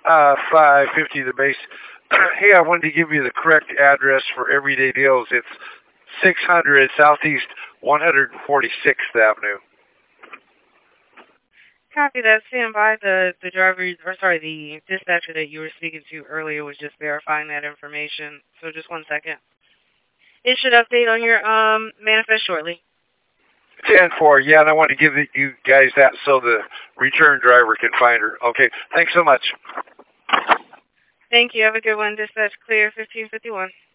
550 the base. Hey, I wanted to give you the correct address for Everyday Deals. It's 600 Southeast 146th Avenue. Copy that. Stand by. The dispatcher that you were speaking to earlier was just verifying that information. So just 1 second. It should update on your manifest shortly. 10-4, yeah, and I want to give you guys that so the return driver can find her. Okay, thanks so much. Thank you. Have a good one. Dispatch clear, 1551.